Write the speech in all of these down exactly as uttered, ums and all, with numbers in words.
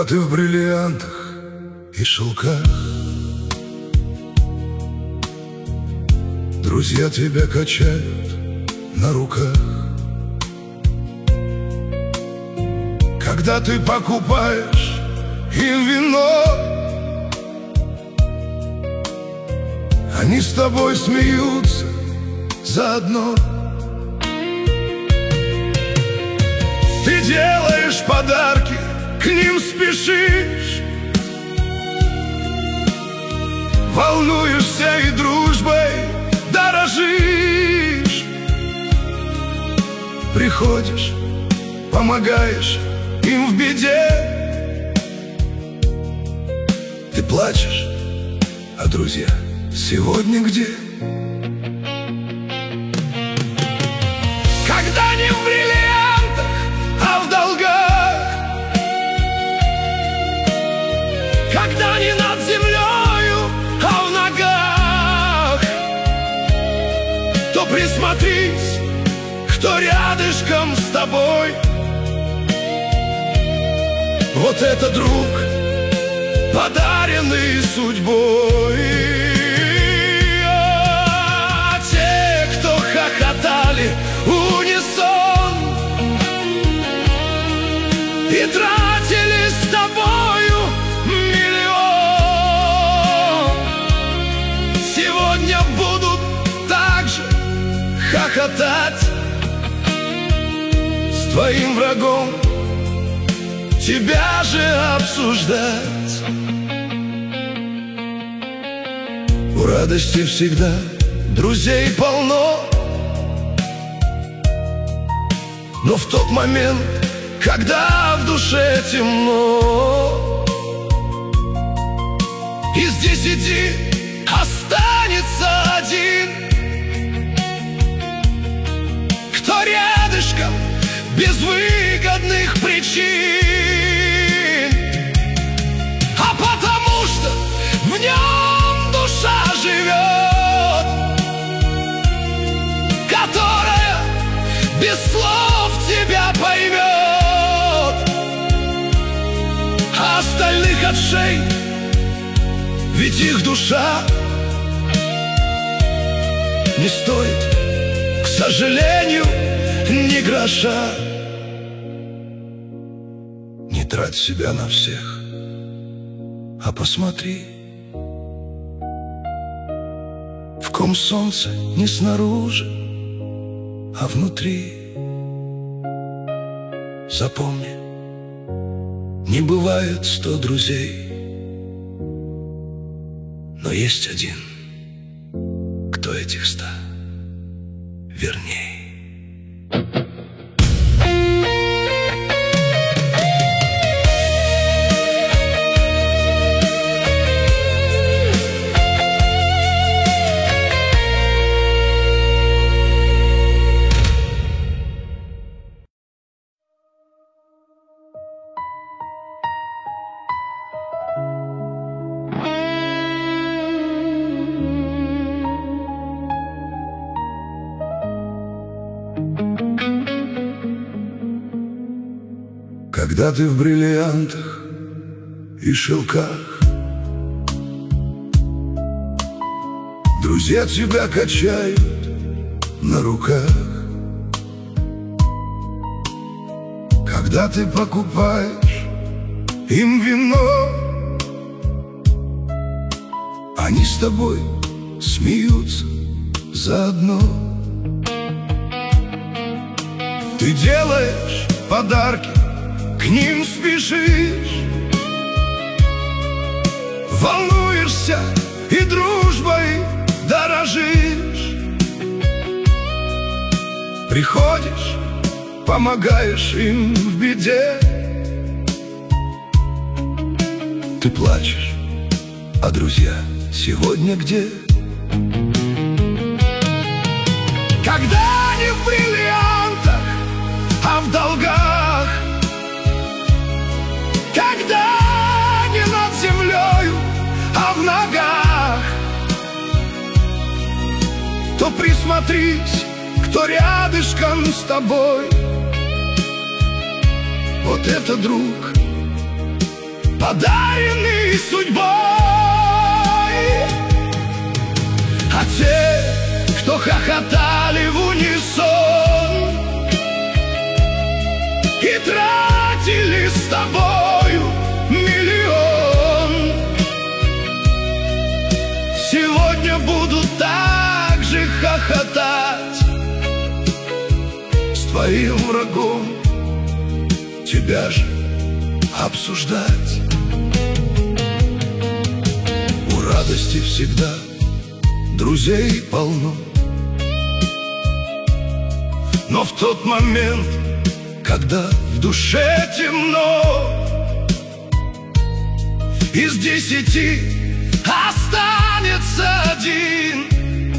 ты в бриллиантах и шелках, друзья тебя качают на руках. Когда ты покупаешь им вино, они с тобой смеются заодно. Ты делаешь подарки, к ним спешишь, волнуешься и дружбой дорожишь. Приходишь, помогаешь им в беде. Ты плачешь, а друзья сегодня где? Когда не в бриллиантах, а в долгах, когда не над землею, а в ногах, то присмотрись, кто рядышком с тобой. Вот это друг, подаренный судьбой. А те, кто хохотали в унисон и тратили с тобою миллион, сегодня будут так же хохотать с твоим врагом, тебя же обсуждать. У радости всегда друзей полно, но в тот момент, когда в душе темно, из десяти останется один, кто рядышком без выгодных причин, а потому что в нем душа живет, которая без слов тебя поймет. А остальных отшей, ведь их душа не стоит, к сожалению, ни гроша. Не трать себя на всех, а посмотри, в ком солнце не снаружи, а внутри. Запомни, не бывает сто друзей, но есть один, кто этих ста верней. Когда ты в бриллиантах и шелках, друзья тебя качают на руках. Когда ты покупаешь им вино, они с тобой смеются заодно. Ты делаешь подарки, к ним спешишь, волнуешься и дружбой дорожишь. Приходишь, помогаешь им в беде. Ты плачешь, а друзья сегодня где? Когда не в бриллиантах, а в долгах, когда не над землею, а в ногах, то присмотрись, кто рядышком с тобой. Вот это друг, подаренный судьбой. А те, кто хохотали в унисон и тратили с тобою миллион, сегодня будут так же хохотать с твоим врагом, тебя же обсуждать. У радости всегда друзей полно, но в тот момент, когда в душе темно, из десяти останется один,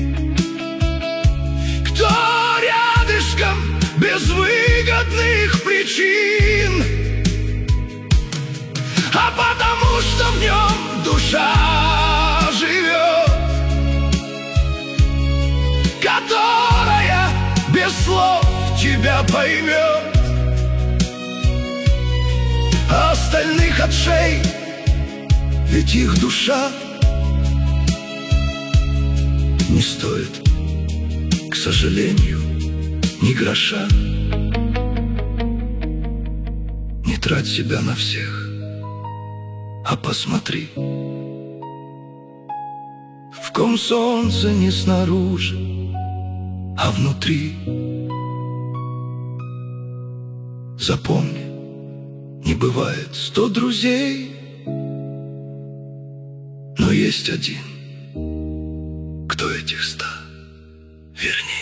кто рядышком без выгодных причин, а потому что в нем душа живет, которая без слов тебя поймет. А остальных от шеи, ведь их душа не стоит, к сожалению, ни гроша. Не трать себя на всех, а посмотри, в ком солнце не снаружи, а внутри. Запомни, не бывает сто друзей, но есть один, кто этих ста вернее.